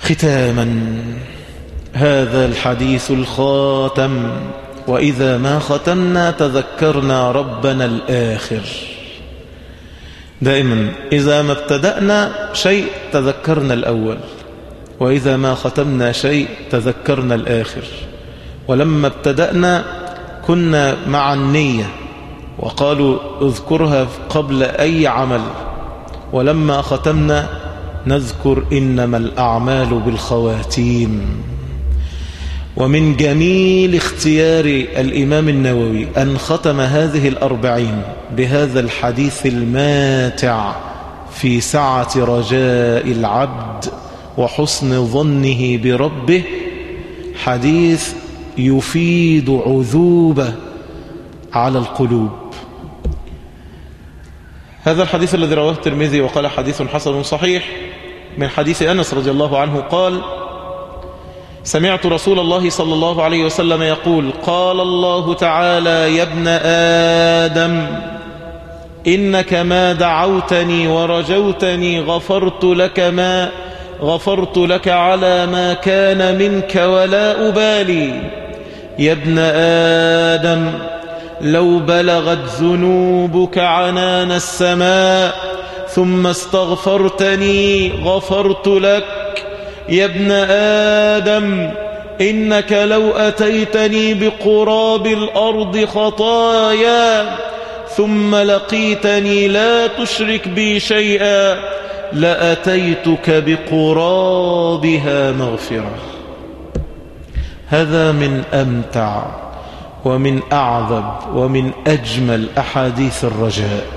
ختاما هذا الحديث الخاتم، وإذا ما ختمنا تذكرنا ربنا الآخر. دائما إذا ما ابتدأنا شيء تذكرنا الأول، وإذا ما ختمنا شيء تذكرنا الآخر. ولما ابتدأنا كنا مع النية وقالوا اذكرها قبل أي عمل، ولما ختمنا نذكر إنما الأعمال بالخواتيم. ومن جميل اختيار الإمام النووي أن ختم هذه 40 بهذا الحديث الماتع في سعة رجاء العبد وحسن ظنه بربه، حديث يفيد عذوبة على القلوب. هذا الحديث الذي رواه الترمذي وقال حديث حسن صحيح، من حديث أنس رضي الله عنه قال: سمعت رسول الله صلى الله عليه وسلم يقول: قال الله تعالى: يا ابن آدم إنك ما دعوتني ورجوتني غفرت لك على ما كان منك ولا أبالي. يا ابن آدم لو بلغت ذنوبك عنان السماء ثم استغفرتني غفرت لك. يا ابن آدم إنك لو أتيتني بقراب الأرض خطايا ثم لقيتني لا تشرك بي شيئا لأتيتك بقرابها مغفرة. هذا من أمتع ومن أعذب ومن أجمل أحاديث الرجاء.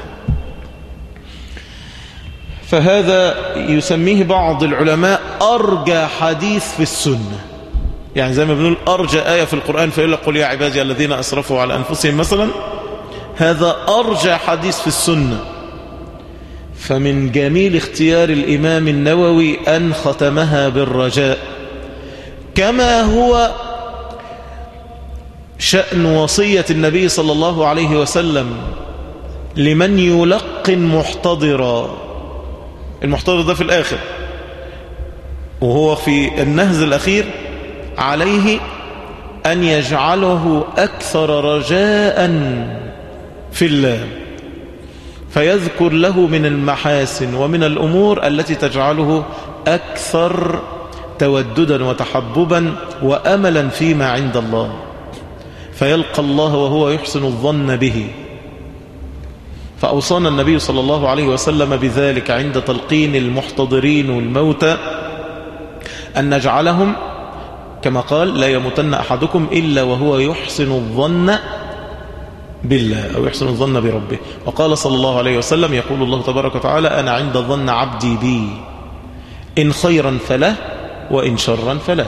فهذا يسميه بعض العلماء أرجى حديث في السنة. يعني زي ما بنقول أرجى آية في القرآن فيقول لك: قل يا عبادي الذين أسرفوا على أنفسهم مثلا. هذا أرجى حديث في السنة. فمن جميل اختيار الإمام النووي أن ختمها بالرجاء، كما هو شأن وصية النبي صلى الله عليه وسلم لمن يلقن محتضرا. المحتضر ده في الآخر، وهو في النهز الأخير عليه أن يجعله أكثر رجاء في الله، فيذكر له من المحاسن ومن الأمور التي تجعله أكثر توددا وتحببا وأملا فيما عند الله، فيلقى الله وهو يحسن الظن به. فأوصانا النبي صلى الله عليه وسلم بذلك عند تلقين المحتضرين والموتى أن نجعلهم كما قال: لا يموتن أحدكم إلا وهو يحسن الظن بالله أو يحسن الظن بربه. وقال صلى الله عليه وسلم: يقول الله تبارك وتعالى: أنا عند ظن عبدي بي، إن خيرا فله وإن شرا فله.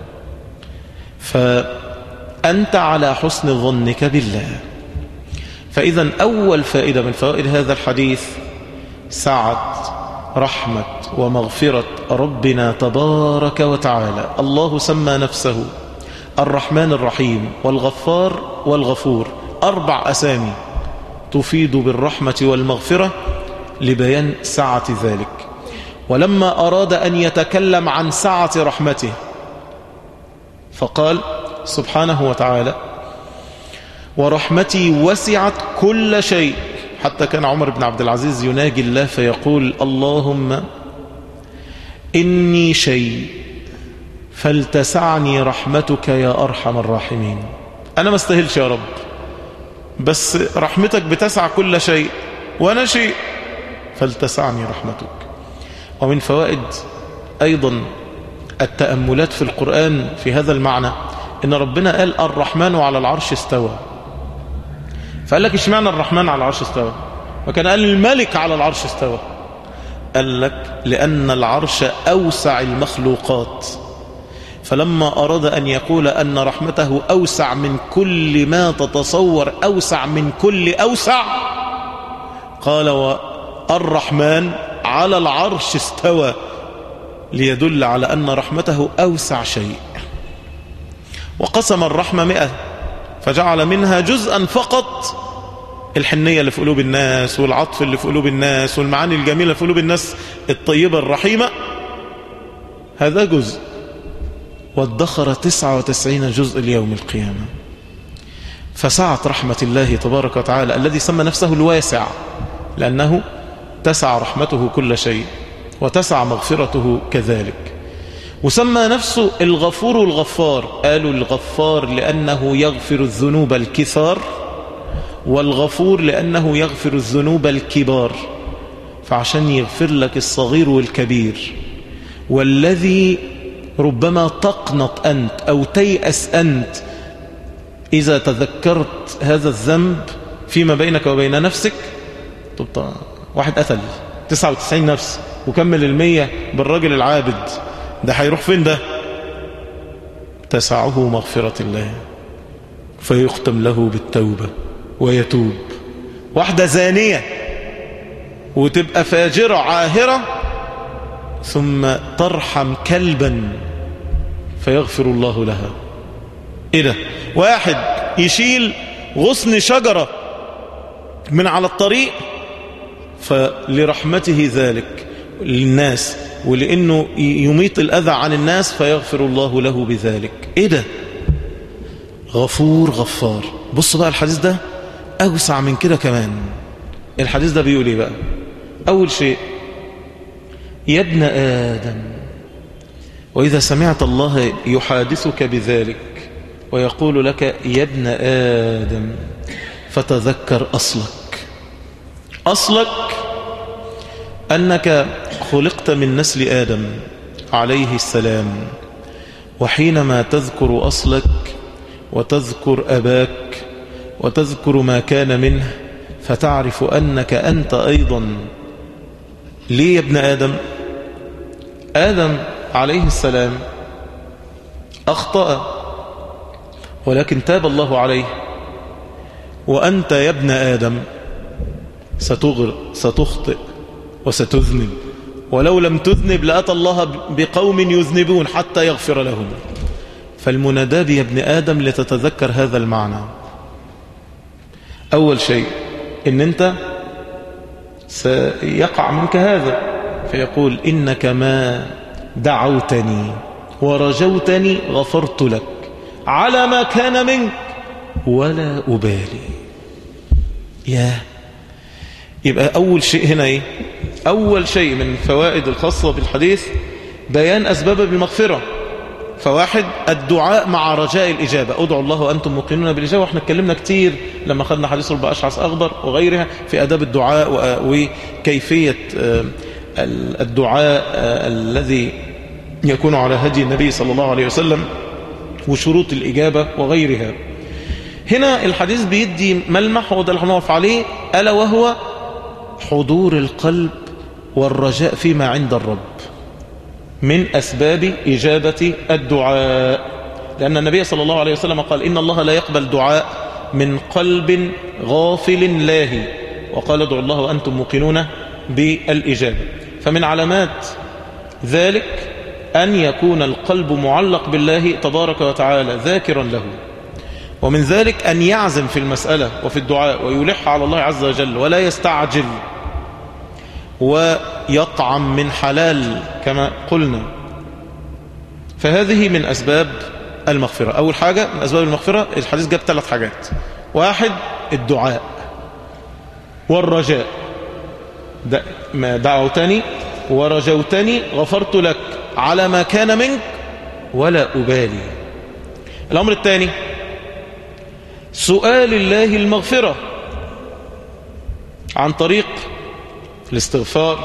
فأنت على حسن ظنك بالله. فإذا أول فائدة من فوائد هذا الحديث سعة رحمة ومغفرة ربنا تبارك وتعالى. الله سمى نفسه الرحمن الرحيم والغفار والغفور، 4 أسامي تفيد بالرحمة والمغفرة لبيان سعة ذلك. ولما أراد أن يتكلم عن سعة رحمته فقال سبحانه وتعالى: ورحمتي وسعت كل شيء. حتى كان عمر بن عبد العزيز يناجي الله فيقول: اللهم إني شيء فلتسعني رحمتك يا أرحم الراحمين. أنا ما استاهلش يا رب، بس رحمتك بتسع كل شيء وأنا شيء، فلتسعني رحمتك. ومن فوائد أيضا التأملات في القرآن في هذا المعنى إن ربنا قال: الرحمن على العرش استوى. فقال لك: اشمعنى الرحمن على العرش استوى؟ وكان قال: الملك على العرش استوى. قال لك: لأن العرش أوسع المخلوقات، فلما أراد أن يقول أن رحمته أوسع من كل ما تتصور، أوسع من كل أوسع، قال: والرحمن على العرش استوى، ليدل على أن رحمته أوسع شيء. وقسم الرحمة 100 فجعل منها جزءا فقط الحنية اللي في قلوب الناس والعطف اللي في قلوب الناس والمعاني الجميلة في قلوب الناس الطيبة الرحيمة، هذا جزء، وادخر 99 جزء ليوم القيامة. فسعة رحمة الله تبارك وتعالى الذي سمى نفسه الواسع، لأنه تسع رحمته كل شيء وتسع مغفرته كذلك. وسمى نفسه الغفور الغفار، قالوا الغفار لأنه يغفر الذنوب الكثار، والغفور لأنه يغفر الذنوب الكبار، فعشان يغفر لك الصغير والكبير. والذي ربما تقنط أنت أو تيأس أنت إذا تذكرت هذا الذنب فيما بينك وبين نفسك. طب واحد قتل 99 نفس وكمل 100 بالرجل العابد، ده هيروح فين ده؟ تسعه مغفرة الله فيختم له بالتوبة ويتوب. واحدة زانية وتبقى فاجرة عاهرة ثم ترحم كلبا فيغفر الله لها. ايه ده؟ واحد يشيل غصن شجرة من على الطريق فلرحمته ذلك للناس ولأنه يميط الأذى عن الناس فيغفر الله له بذلك. ايه ده؟ غفور غفار. بص بقى الحديث ده أوسع من كده كمان. الحديث ده بيقول ايه بقى؟ أول شيء يا ابن آدم، وإذا سمعت الله يحادثك بذلك ويقول لك يا ابن آدم فتذكر أصلك أنك خلقت من نسل آدم عليه السلام. وحينما تذكر أصلك وتذكر أباك وتذكر ما كان منه فتعرف أنك أنت أيضا. ليه يا ابن آدم؟ آدم عليه السلام أخطأ ولكن تاب الله عليه، وأنت يا ابن آدم ستخطئ وستذنب، ولو لم تذنب لأتى الله بقوم يذنبون حتى يغفر لهم. فالمنادى يا ابن آدم لتتذكر هذا المعنى. أول شيء إن أنت سيقع منك هذا، فيقول إنك ما دعوتني ورجوتني غفرت لك على ما كان منك ولا أبالي. يبقى أول شيء هنا إيه؟ أول شيء من فوائد الخاصة بالحديث بيان أسباب المغفرة. فواحد الدعاء مع رجاء الإجابة، ادعوا الله وأنتم موقنون بالإجابة. وإحنا اتكلمنا كتير لما خدنا حديث رب أشعث أغبر وغيرها في أداب الدعاء وكيفية الدعاء الذي يكون على هدي النبي صلى الله عليه وسلم وشروط الإجابة وغيرها. هنا الحديث بيدي ملمح وده اللي هنقف عليه، ألا وهو حضور القلب والرجاء فيما عند الرب من أسباب إجابة الدعاء. لأن النبي صلى الله عليه وسلم قال إن الله لا يقبل دعاء من قلب غافل لاهي، وقال ادعوا الله وأنتم موقنون بالإجابة. فمن علامات ذلك أن يكون القلب معلق بالله تبارك وتعالى ذاكرا له. ومن ذلك أن يعزم في المسألة وفي الدعاء ويلح على الله عز وجل ولا يستعجل ويطعم من حلال كما قلنا. فهذه من أسباب المغفرة. أول حاجة من أسباب المغفرة الحديث جاب 3 حاجات. واحد الدعاء والرجاء، ما دعوتني ورجوتني غفرت لك على ما كان منك ولا أبالي. الأمر الثاني سؤال الله المغفرة عن طريق الاستغفار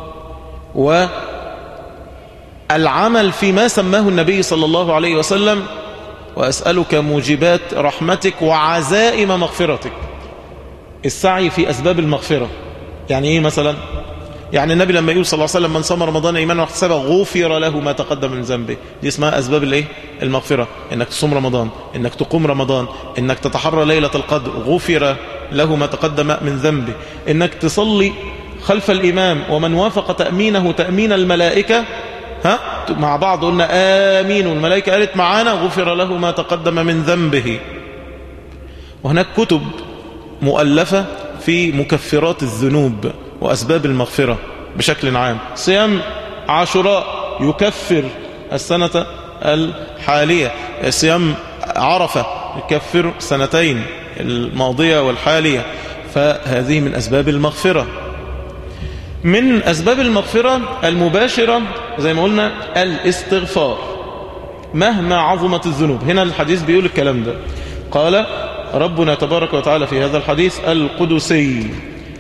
والعمل فيما سماه النبي صلى الله عليه وسلم وأسألك موجبات رحمتك وعزائم مغفرتك. السعي في أسباب المغفرة يعني إيه مثلا؟ يعني النبي لما يقول صلى الله عليه وسلم من صام رمضان إيمانا واحتسابا غفر له ما تقدم من ذنبه، دي اسمها أسباب الايه؟ المغفرة. إنك تصوم رمضان، إنك تقوم رمضان، إنك تتحرى ليلة القدر غفر له ما تقدم من ذنبه، إنك تصلي خلف الإمام ومن وافق تأمينه تأمين الملائكة مع بعض قلنا آمين والملائكة قالت معانا غفر له ما تقدم من ذنبه. وهناك كتب مؤلفة في مكفرات الذنوب وأسباب المغفرة بشكل عام. صيام عاشوراء يكفر السنة الحالية. صيام عرفة يكفر سنتين الماضية والحالية. فهذه من أسباب المغفرة. من أسباب المغفرة المباشرة زي ما قلنا الاستغفار مهما عظمت الذنوب. هنا الحديث بيقول الكلام ده. قال ربنا تبارك وتعالى في هذا الحديث القدسي: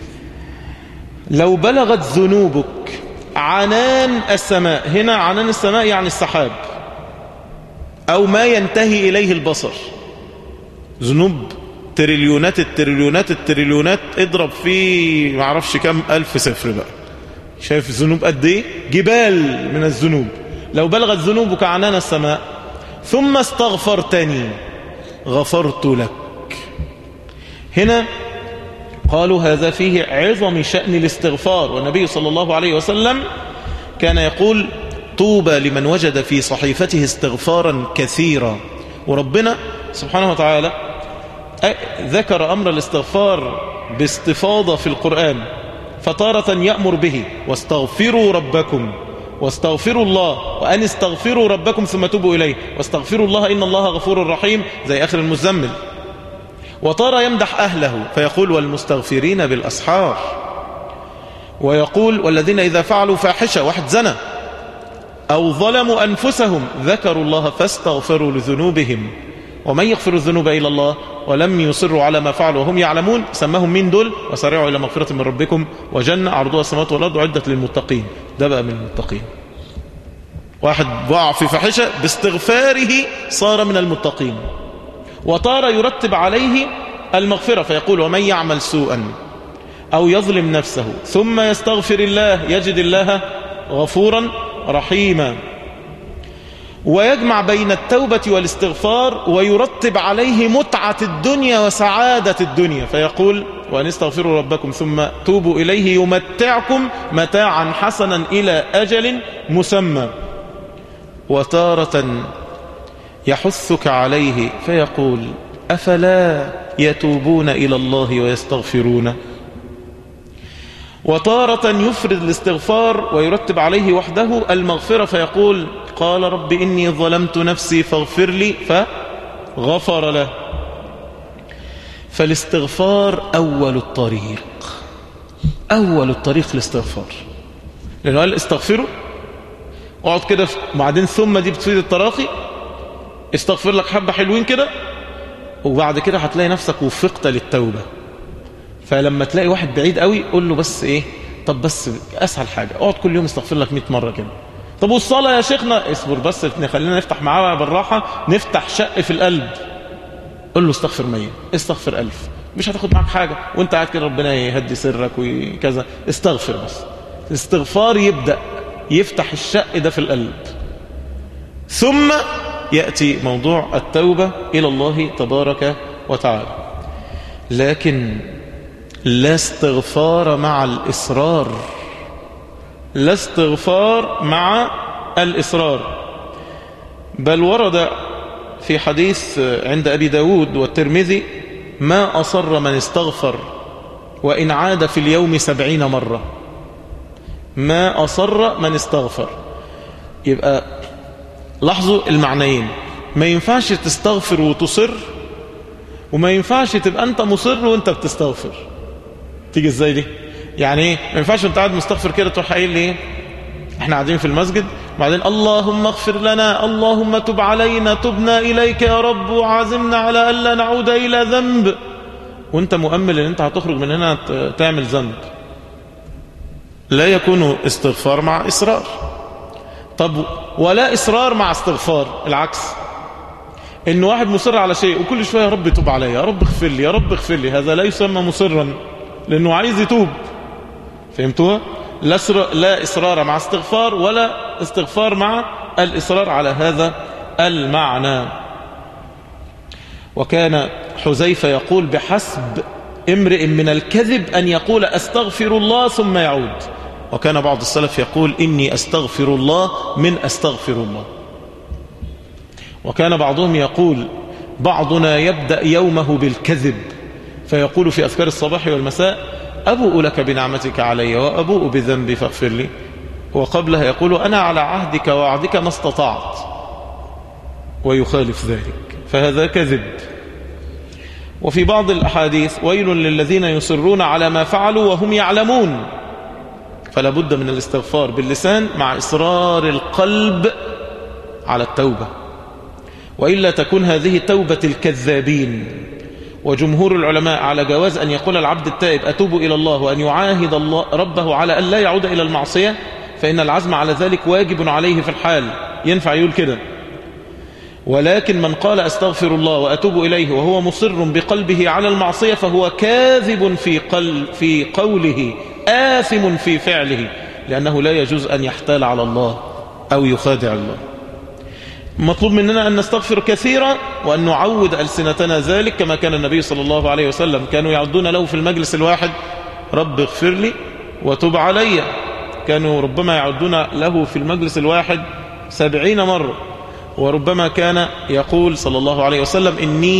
لو بلغت ذنوبك عنان السماء. هنا عنان السماء يعني السحاب أو ما ينتهي إليه البصر. ذنوب تريليونات التريليونات التريليونات، اضرب فيه معرفش كم ألف صفر بقى. شايف الذنوب قد ايه؟ جبال من الذنوب. لو بلغت ذنوبك عنان السماء ثم استغفرتني غفرت لك. هنا قالوا هذا فيه عظم شأن الاستغفار. والنبي صلى الله عليه وسلم كان يقول: طوبى لمن وجد في صحيفته استغفارا كثيرا. وربنا سبحانه وتعالى ذكر أمر الاستغفار باستفاضة في القرآن، فتارة يأمر به: واستغفروا ربكم واستغفروا الله، وأن استغفروا ربكم ثم توبوا إليه واستغفروا الله إن الله غفور رحيم، زي آخر المزمل. وتارة يمدح أهله فيقول: والمستغفرين بالأسحار. ويقول: والذين إذا فعلوا فاحشة، واحد زنى أو ظلموا أنفسهم ذكروا الله فاستغفروا لذنوبهم ومن يغفر الذنوب إلا الله ولم يصروا على ما فعلوا وهم يعلمون، سماهم من دول: وسارعوا إلى مغفرة من ربكم وجنة عرضها السماوات والأرض عدة للمتقين. ده بقى من المتقين. واحد وقع في فاحشة باستغفاره صار من المتقين. وطار يرتب عليه المغفرة فيقول: ومن يعمل سوءا أو يظلم نفسه ثم يستغفر الله يجد الله غفورا رحيما. ويجمع بين التوبة والاستغفار ويرتب عليه متعة الدنيا وسعادة الدنيا فيقول: وأن استغفروا ربكم ثم توبوا إليه يمتعكم متاعا حسنا إلى أجل مسمى. وتارة يحثك عليه فيقول: أفلا يتوبون إلى الله ويستغفرون. وتارة يفرد الاستغفار ويرتب عليه وحده المغفرة فيقول: قال رب إني ظلمت نفسي فاغفر لي فغفر له. فالاستغفار أول الطريق، أول الطريق الاستغفار. لأنه قال: استغفروا، اقعد كده وبعدين ثم دي بتفيد التراخي، استغفر لك حبة حلوين كده وبعد كده هتلاقي نفسك وفقت للتوبة. فلما تلاقي واحد بعيد قوي قول له بس ايه، طب بس اسهل حاجة اقعد كل يوم استغفر لك 100 مرة كده. طب والصلاة يا شيخنا، اصبر بس خلينا نفتح معاه بالراحة، نفتح شق في القلب. قول له استغفر 100، استغفر 1000، مش هتاخد معك حاجة وانت قاعد كده، ربنا يهدي سرك وكذا. استغفر بس. الاستغفار يبدأ يفتح الشق ده في القلب، ثم يأتي موضوع التوبة إلى الله تبارك وتعالى. لكن لا استغفار مع الإصرار، لا استغفار مع الإصرار. بل ورد في حديث عند أبي داود والترمذي: ما أصر من استغفر وإن عاد في اليوم 70 مرة. ما أصر من استغفر. يبقى لاحظوا المعنيين، ما ينفعش تستغفر وتصر، وما ينفعش تبقى أنت مصر وأنت بتستغفر. تيجي ازاي دي؟ يعني ايه؟ ما ينفعش انت قاعد مستغفر كده تروح قايل لي احنا قاعدين في المسجد وبعدين اللهم اغفر لنا، اللهم تب علينا، تبنا اليك يا رب، وعازمنا على الا نعود الى ذنب، وانت مؤمل ان انت هتخرج من هنا تعمل ذنب. لا يكون استغفار مع اصرار. طب ولا اصرار مع استغفار، العكس، ان واحد مصر على شيء وكل شويه يا رب تب علي، يا رب اغفر لي، يا رب اغفر لي، هذا لا يسمى مصرا لانه عايز يتوب. فهمتوها؟ لا إصرار مع استغفار، ولا استغفار مع الإصرار على هذا المعنى. وكان حذيفة يقول: بحسب امرئ من الكذب أن يقول أستغفر الله ثم يعود. وكان بعض السلف يقول: إني أستغفر الله من أستغفر الله. وكان بعضهم يقول: بعضنا يبدأ يومه بالكذب فيقول في أذكار الصباح والمساء: أبوء لك بنعمتك علي وأبوء بذنبي فاغفر لي. وقبلها يقول أنا على عهدك ووعدك ما استطعت، ويخالف ذلك، فهذا كذب. وفي بعض الأحاديث ويل للذين يصرون على ما فعلوا وهم يعلمون، فلا بد من الاستغفار باللسان مع إصرار القلب على التوبة، وإلا تكون هذه توبة الكذابين. وجمهور العلماء على جواز أن يقول العبد التائب أتوب إلى الله، وأن يعاهد الله ربه على أن لا يعود إلى المعصية، فإن العزم على ذلك واجب عليه في الحال، ينفع يقول كده. ولكن من قال أستغفر الله وأتوب إليه وهو مصر بقلبه على المعصية فهو كاذب في قوله، آثم في فعله، لأنه لا يجوز أن يحتال على الله أو يخادع الله. مطلوب مننا أن نستغفر كثيرا، وأن نعود ألسنتنا ذلك، كما كان النبي صلى الله عليه وسلم كانوا يعدون له في المجلس الواحد رب اغفر لي وتب علي، كانوا ربما يعدون له في المجلس الواحد 70 مرة. وربما كان يقول صلى الله عليه وسلم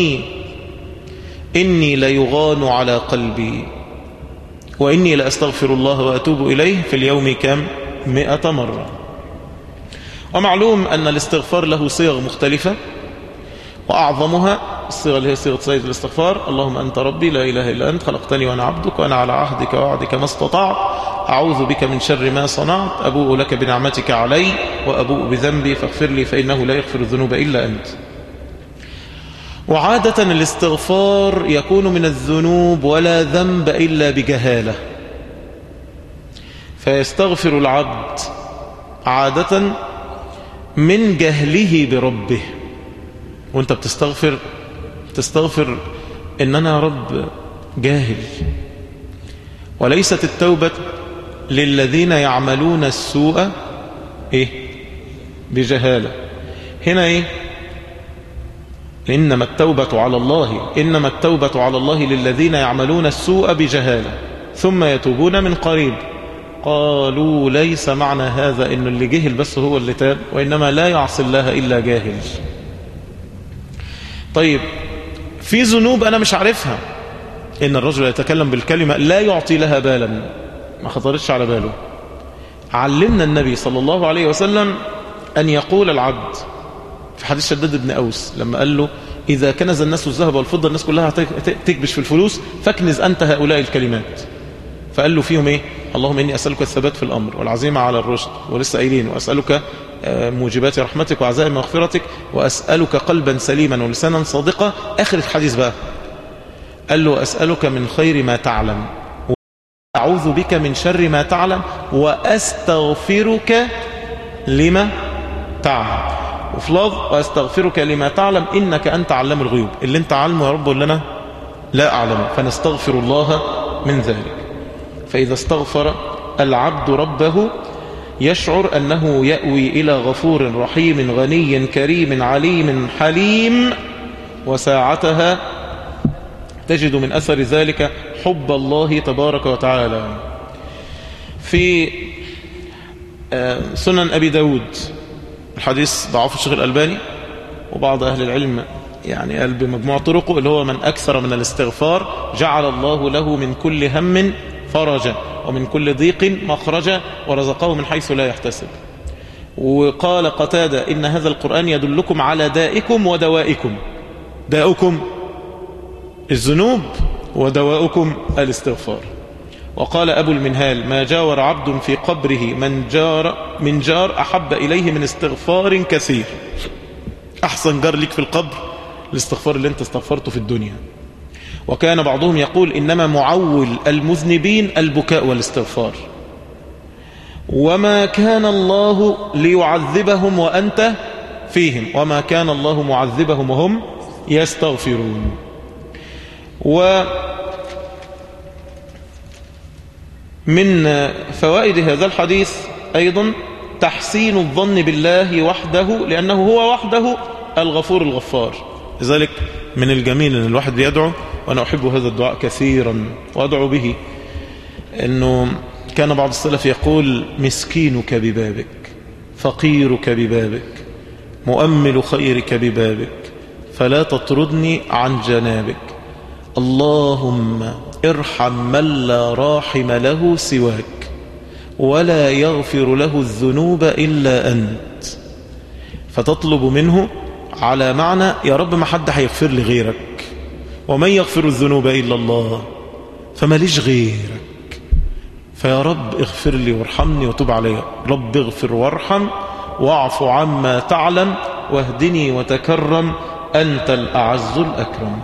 إني ليغان على قلبي وإني لأستغفر الله وأتوب إليه في اليوم كم 100 مرة. ومعلوم أن الاستغفار له صيغ مختلفة، وأعظمها الصيغة اللي هي صيغة سيد الاستغفار: اللهم أنت ربي لا إله إلا أنت خلقتني وأنا عبدك وأنا على عهدك ووعدك ما استطعت أعوذ بك من شر ما صنعت أبوء لك بنعمتك علي وأبوء بذنبي فاغفر لي فإنه لا يغفر الذنوب إلا أنت. وعادة الاستغفار يكون من الذنوب ولا ذنب إلا بجهالة، فيستغفر العبد عادة من جهله بربه. وانت بتستغفر ان انا يا رب جاهل. وليست التوبة للذين يعملون السوء بجهالة. هنا إنما التوبة على الله للذين يعملون السوء بجهالة ثم يتوبون من قريب. قالوا ليس معنى هذا إن اللي جهل بس هو اللي تاب، وإنما لا يعصي الله إلا جاهل. طيب، في ذنوب أنا مش عارفها، إن الرجل يتكلم بالكلمة لا يعطي لها بالا، ما خطرتش على باله. علمنا النبي صلى الله عليه وسلم أن يقول العبد في حديث شداد بن أوس لما قال له: إذا كنز الناس الذهب والفضة الناس كلها تكبش في الفلوس، فاكنز أنت هؤلاء الكلمات. فقال له فيهم اللهم إني أسألك الثبات في الأمر والعزيمة على الرشد، ولسه قايلين وأسألك موجبات رحمتك وعزائم مغفرتك، وأسألك قلبا سليما ولسانا صادقا. آخر الحديث بقى قال له: أسألك من خير ما تعلم وأعوذ بك من شر ما تعلم وأستغفرك لما تعلم. وفي لفظ: وأستغفرك لما تعلم إنك أنت علام الغيوب. اللي أنت علمه يا رب واللي أنا لا أعلمه، فنستغفر الله من ذلك. فإذا استغفر العبد ربه يشعر أنه يأوي إلى غفور رحيم غني كريم عليم حليم، وساعتها تجد من أثر ذلك حب الله تبارك وتعالى. في سنن أبي داود الحديث ضعف الشيخ الألباني وبعض أهل العلم يعني قال بمجموع طرقه، اللي هو: من أكثر من الاستغفار جعل الله له من كل هم فرجا ومن كل ضيق مخرجا ورزقه من حيث لا يحتسب. وقال قتادة: إن هذا القرآن يدلكم على دائكم ودوائكم. داؤكم الذنوب ودواؤكم الاستغفار. وقال أبو المنهال: ما جاور عبد في قبره من جار أحب إليه من استغفار كثير. أحسن جار لك في القبر الاستغفار اللي انت استغفرته في الدنيا. وكان بعضهم يقول: إنما معول المذنبين البكاء والاستغفار، وما كان الله ليعذبهم وأنت فيهم وما كان الله معذبهم وهم يستغفرون. ومن فوائد هذا الحديث أيضا تحسين الظن بالله وحده، لأنه هو وحده الغفور الغفار. لذلك من الجميل أن الواحد بيدعو، وأنا أحب هذا الدعاء كثيرا وأدعو به، أنه كان بعض السلف يقول: مسكينك ببابك، فقيرك ببابك، مؤمل خيرك ببابك، فلا تطردني عن جنابك، اللهم ارحم من لا راحم له سواك، ولا يغفر له الذنوب إلا أنت. فتطلب منه على معنى يا رب ما حد هيغفر لي غيرك، ومن يغفر الذنوب إلا الله، فما ليش غيرك، فيا رب اغفر لي وارحمني وتب علي. رب اغفر وارحم واعف عما تعلم واهدني وتكرم أنت الأعز الأكرم.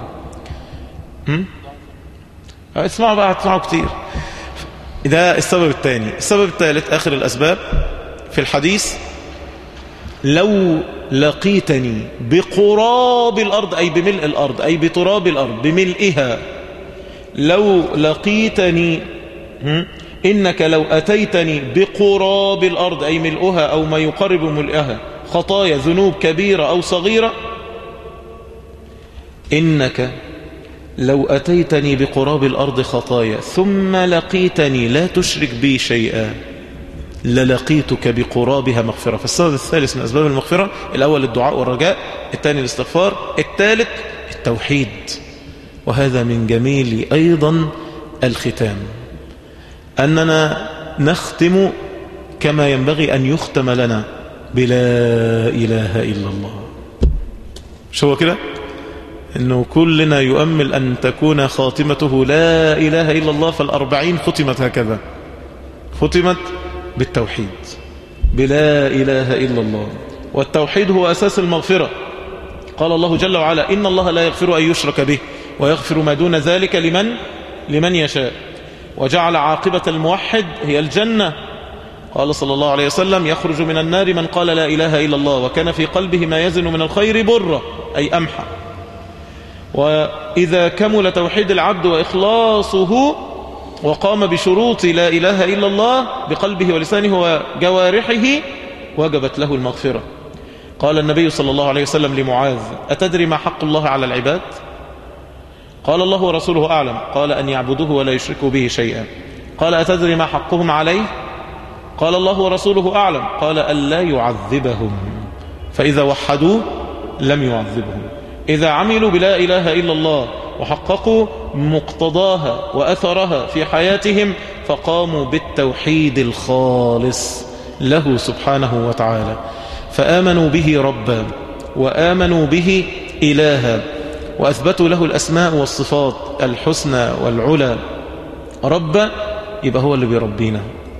اسمعوا كتير. ده السبب الثاني. السبب الثالث آخر الأسباب في الحديث: لو لقيتني بقراب الأرض، أي بملء الأرض، أي بتراب الأرض بملئها، لو لقيتني، إنك لو أتيتني بقراب الأرض أي ملئها أو ما يقرب ملئها خطايا ذنوب كبيرة أو صغيرة، إنك لو أتيتني بقراب الأرض خطايا ثم لقيتني لا تشرك بي شيئا للقيتك بقرابها مغفرة. فالسبب الثالث من أسباب المغفرة: الأول الدعاء والرجاء، الثاني الاستغفار، الثالث التوحيد. وهذا من جميل أيضا الختام، أننا نختم كما ينبغي أن يختم لنا بلا إله إلا الله. شو كده؟ إنه كلنا يؤمل أن تكون خاتمته لا إله إلا الله. فالأربعين ختمت هكذا، ختمت بالتوحيد، بلا إله إلا الله. والتوحيد هو أساس المغفرة. قال الله جل وعلا: إن الله لا يغفر أن يشرك به ويغفر ما دون ذلك لمن يشاء. وجعل عاقبة الموحد هي الجنة. قال صلى الله عليه وسلم: يخرج من النار من قال لا إله إلا الله وكان في قلبه ما يزن من الخير برة، أي أمحى. وإذا كمل توحيد العبد وإخلاصه وقام بشروط لا إله إلا الله بقلبه ولسانه وجوارحه وجبت له المغفرة. قال النبي صلى الله عليه وسلم لمعاذ: أتدري ما حق الله على العباد؟ قال: الله ورسوله أعلم. قال: أن يعبدوه ولا يشركوا به شيئا. قال: أتدري ما حقهم عليه؟ قال: الله ورسوله أعلم. قال: ألا يعذبهم، فإذا وحدوه لم يعذبهم. إذا عملوا بلا إله إلا الله وحققوا مقتضاها وأثرها في حياتهم فقاموا بالتوحيد الخالص له سبحانه وتعالى، فآمنوا به ربا وآمنوا به إلها، وأثبتوا له الأسماء والصفات الحسنى والعلى. رب يبقى هو اللي بيربينا،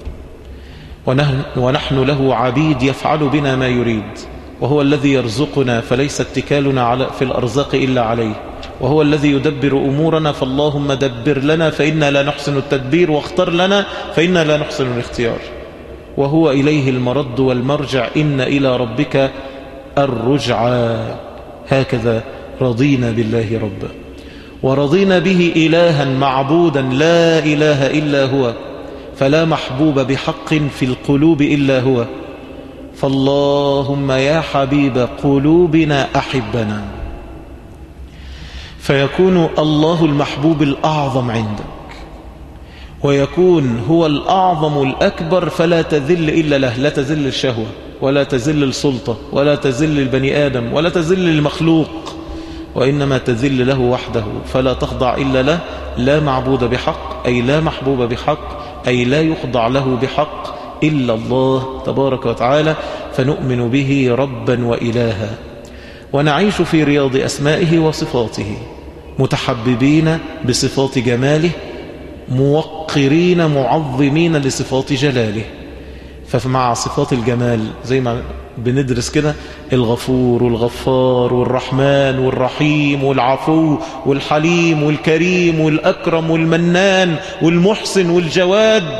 ونحن له عبيد يفعل بنا ما يريد، وهو الذي يرزقنا فليس اتكالنا في الأرزاق إلا عليه، وهو الذي يدبر أمورنا. فاللهم دبر لنا فإنا لا نحسن التدبير، واختر لنا فإنا لا نحسن الاختيار. وهو إليه المرد والمرجع، إن إلى ربك الرجعى. هكذا رضينا بالله ربا ورضينا به إلها معبودا لا إله إلا هو، فلا محبوب بحق في القلوب إلا هو. فاللهم يا حبيب قلوبنا أحبنا، فيكون الله المحبوب الأعظم عندك، ويكون هو الأعظم الأكبر، فلا تذل إلا له. لا تذل الشهوة ولا تذل السلطة ولا تذل البني آدم ولا تذل المخلوق، وإنما تذل له وحده، فلا تخضع إلا له. لا معبود بحق أي لا محبوب بحق، أي لا يخضع له بحق إلا الله تبارك وتعالى، فنؤمن به ربا وإلها، ونعيش في رياض أسمائه وصفاته، متحببين بصفات جماله، موقرين معظمين لصفات جلاله. فمع صفات الجمال زي ما بندرس كده: الغفور والغفار والرحمن والرحيم والعفو والحليم والكريم والأكرم والمنان والمحسن والجواد،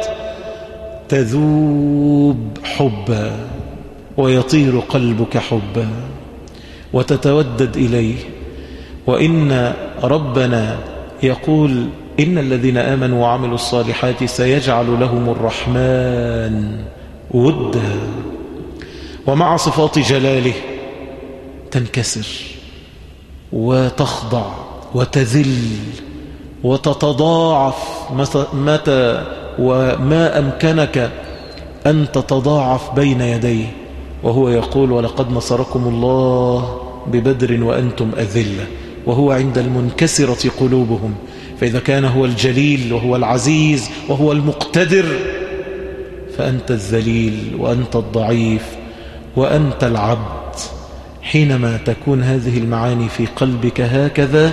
تذوب حبا ويطير قلبك حبا وتتودد إليه. وإن ربنا يقول: إن الذين آمنوا وعملوا الصالحات سيجعل لهم الرحمن ودا. ومع صفات جلاله تنكسر وتخضع وتذل وتتضاعف متى وما أمكنك أن تتضاعف بين يديه، وهو يقول: ولقد نصركم الله ببدر وأنتم أذلة، وهو عند المنكسرة قلوبهم. فإذا كان هو الجليل وهو العزيز وهو المقتدر، فأنت الذليل وأنت الضعيف وأنت العبد. حينما تكون هذه المعاني في قلبك هكذا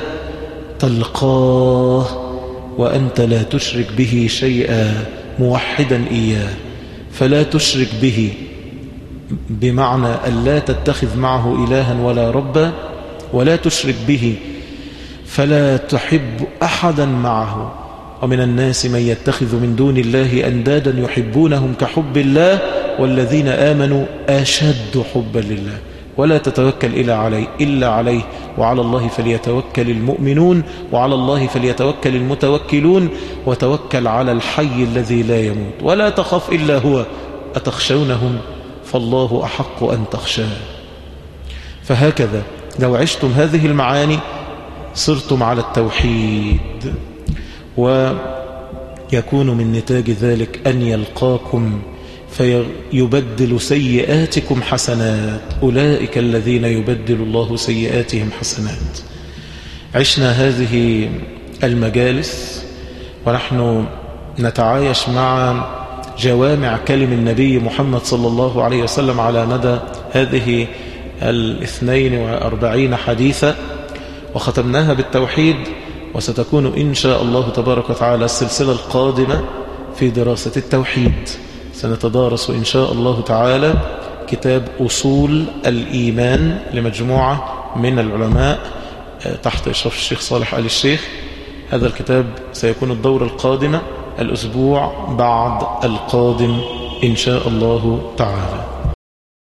تلقاه وأنت لا تشرك به شيئا موحدا إياه. فلا تشرك به بمعنى أن لا تتخذ معه إلها ولا ربا، ولا تشرك به فلا تحب أحدا معه. ومن الناس من يتخذ من دون الله أندادا يحبونهم كحب الله والذين آمنوا أشد حبا لله. ولا تتوكل إلا عليه وعلى الله فليتوكل المؤمنون وعلى الله فليتوكل المتوكلون وتوكل على الحي الذي لا يموت ولا تخف إلا هو أتخشونهم فالله أحق أن تخشاه. فهكذا لو عشتم هذه المعاني صرتم على التوحيد، ويكون من نتاج ذلك أن يلقاكم فيبدل سيئاتكم حسنات. أولئك الذين يبدل الله سيئاتهم حسنات. عشنا هذه المجالس ونحن نتعايش مع جوامع كلم النبي محمد صلى الله عليه وسلم على مدى هذه 42 حديثة، وختمناها بالتوحيد. وستكون إن شاء الله تبارك وتعالى السلسلة القادمة في دراسة التوحيد. سنتدارس إن شاء الله تعالى كتاب أصول الإيمان لمجموعة من العلماء تحت إشراف الشيخ صالح آل الشيخ. هذا الكتاب سيكون الدورة القادمة الأسبوع بعد القادم إن شاء الله تعالى.